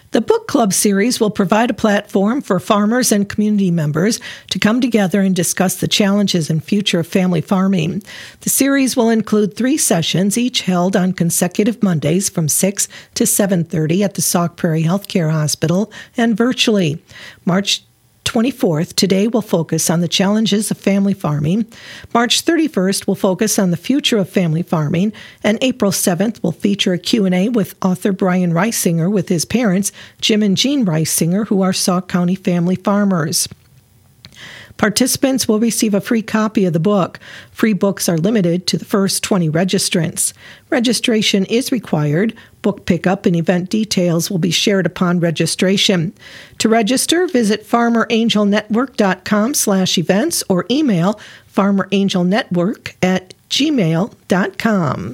The book club series will provide a platform for farmers and community members to come together and discuss the challenges and future of family farming. The series will include three sessions, each held on consecutive Mondays from six to seven thirty at the Sauk Prairie Healthcare Hospital and virtually. March twenty-fourth, today will focus on the challenges of family farming. March thirty-first will focus on the future of family farming, and April seventh will feature a Q and A with author Brian Reisinger with his parents, Jim and Jean Reisinger, who are Sauk County family farmers. Participants will receive a free copy of the book. Free books are limited to the first twenty registrants. Registration is required. Book pickup and event details will be shared upon registration. To register, visit farmerangelnetwork.com slash events or email farmerangelnetwork at gmail dot com.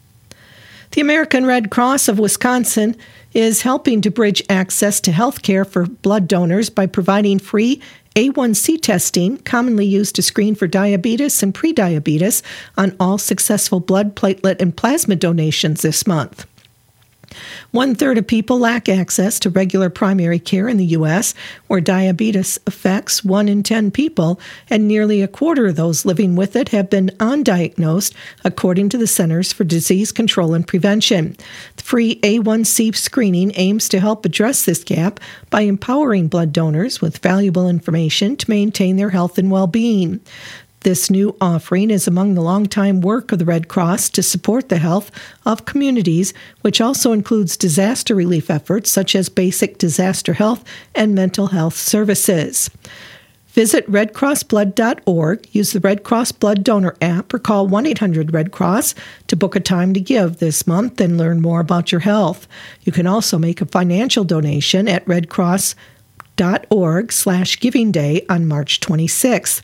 The American Red Cross of Wisconsin is helping to bridge access to health care for blood donors by providing free A one C testing, commonly used to screen for diabetes and prediabetes, on all successful blood, platelet, and plasma donations this month. One-third of people lack access to regular primary care in the U S, where diabetes affects one in ten people, and nearly a quarter of those living with it have been undiagnosed, according to the Centers for Disease Control and Prevention. The free A one C screening aims to help address this gap by empowering blood donors with valuable information to maintain their health and well-being. This new offering is among the longtime work of the Red Cross to support the health of communities, which also includes disaster relief efforts such as basic disaster health and mental health services. Visit red cross blood dot org, use the Red Cross Blood Donor app, or call one eight hundred red cross to book a time to give this month and learn more about your health. You can also make a financial donation at red cross dot org slash giving day on March twenty-sixth.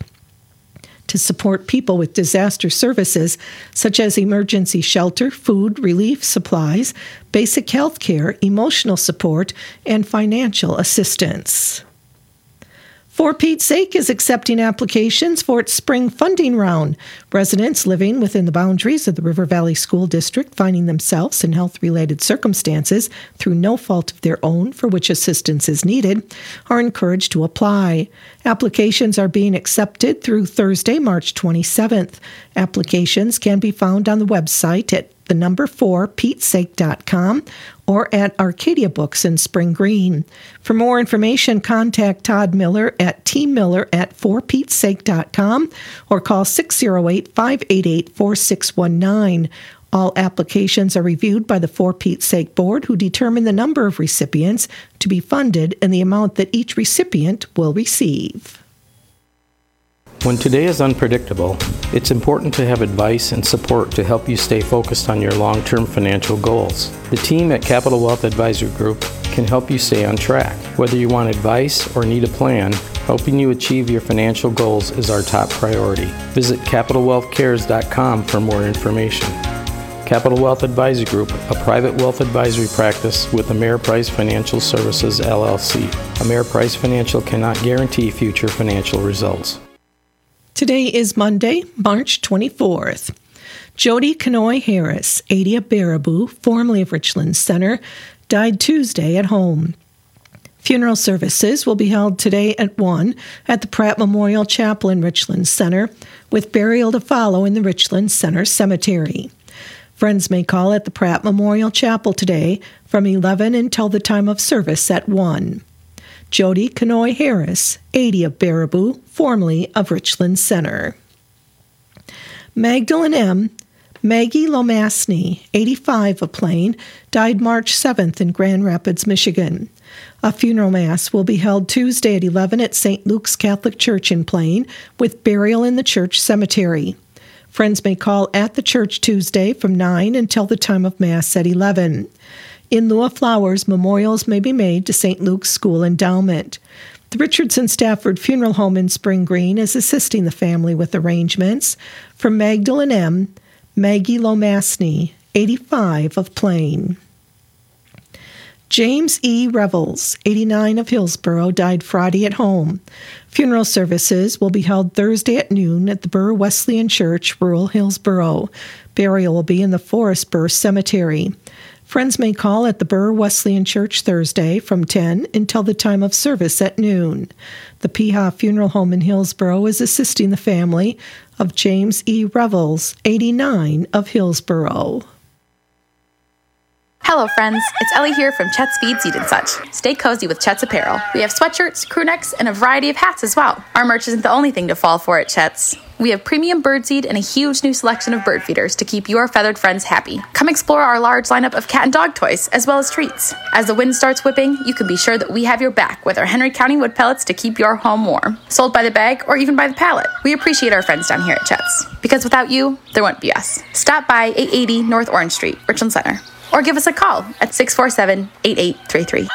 To support people with disaster services such as emergency shelter, food, relief supplies, basic health care, emotional support, and financial assistance. For Pete's Sake is accepting applications for its spring funding round. Residents living within the boundaries of the River Valley School District finding themselves in health-related circumstances through no fault of their own for which assistance is needed are encouraged to apply. Applications are being accepted through Thursday, March twenty-seventh. Applications can be found on the website at the number four, petesake dot com, or at Arcadia Books in Spring Green. For more information, contact Todd Miller at tmiller at four petesake dot com or call six oh eight, five eight eight, four six one nine. All applications are reviewed by the For Pete's Sake Board, who determine the number of recipients to be funded and the amount that each recipient will receive. When today is unpredictable, it's important to have advice and support to help you stay focused on your long-term financial goals. The team at Capital Wealth Advisory Group can help you stay on track. Whether you want advice or need a plan, helping you achieve your financial goals is our top priority. Visit capital wealth cares dot com for more information. Capital Wealth Advisory Group, a private wealth advisory practice with Ameriprise Financial Services, L L C. Ameriprise Financial cannot guarantee future financial results. Today is Monday, March twenty-fourth. Jody Kanoy Harris, eighty of Baraboo, formerly of Richland Center, died Tuesday at home. Funeral services will be held today at one at the Pratt Memorial Chapel in Richland Center, with burial to follow in the Richland Center Cemetery. Friends may call at the Pratt Memorial Chapel today from eleven until the time of service at one. Jody Kanoy Harris, eighty of Baraboo, formerly of Richland Center. Magdalene M. Maggie Lomasny, eighty-five of Plain, died March seventh in Grand Rapids, Michigan. A funeral mass will be held Tuesday at eleven at Saint Luke's Catholic Church in Plain, with burial in the church cemetery. Friends may call at the church Tuesday from nine until the time of Mass at eleven. In lieu of flowers, memorials may be made to Saint Luke's School Endowment. The Richardson Stafford Funeral Home in Spring Green is assisting the family with arrangements. From Magdalene M., Maggie Lomasny, eighty-five of Plain. James E. Revels, eighty-nine of Hillsboro, died Friday at home. Funeral services will be held Thursday at noon at the Burr Wesleyan Church, rural Hillsboro. Burial will be in the Forest Burr Cemetery. Friends may call at the Burr Wesleyan Church Thursday from ten until the time of service at noon. The Piha Funeral Home in Hillsboro is assisting the family of James E. Revels, eighty-nine, of Hillsboro. Hello, friends. It's Ellie here from Chet's Feed Seed and Such. Stay cozy with Chet's apparel. We have sweatshirts, crew necks, and a variety of hats as well. Our merch isn't the only thing to fall for at Chet's. We have premium birdseed and a huge new selection of bird feeders to keep your feathered friends happy. Come explore our large lineup of cat and dog toys, as well as treats. As the wind starts whipping, you can be sure that we have your back with our Henry County wood pellets to keep your home warm. Sold by the bag or even by the pallet. We appreciate our friends down here at Chet's. Because without you, there wouldn't be us. Stop by eight eighty North Orange Street, Richland Center. Or give us a call at six four seven, eight eight three three.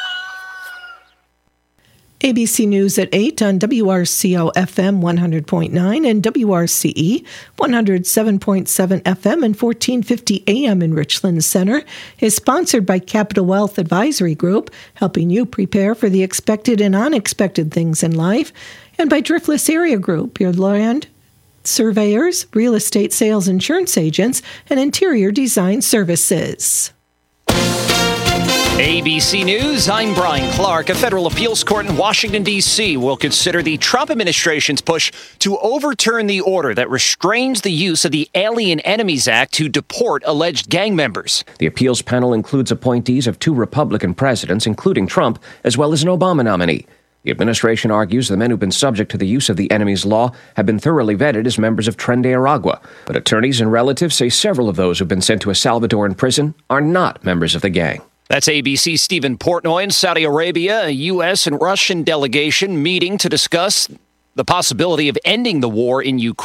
A B C News at eight on W R C O F M one hundred point nine and W R C E one oh seven point seven F M and fourteen fifty A M in Richland Center is sponsored by Capital Wealth Advisory Group, helping you prepare for the expected and unexpected things in life, and by Driftless Area Group, your land surveyors, real estate sales insurance agents, and interior design services. A B C News, I'm Brian Clark. A federal appeals court in Washington, D C will consider the Trump administration's push to overturn the order that restrains the use of the Alien Enemies Act to deport alleged gang members. The appeals panel includes appointees of two Republican presidents, including Trump, as well as an Obama nominee. The administration argues the men who've been subject to the use of the enemy's law have been thoroughly vetted as members of Tren de Aragua, but attorneys and relatives say several of those who've been sent to a Salvadoran prison are not members of the gang. That's A B C's Stephen Portnoy. In Saudi Arabia, a U S and Russian delegation meeting to discuss the possibility of ending the war in Ukraine.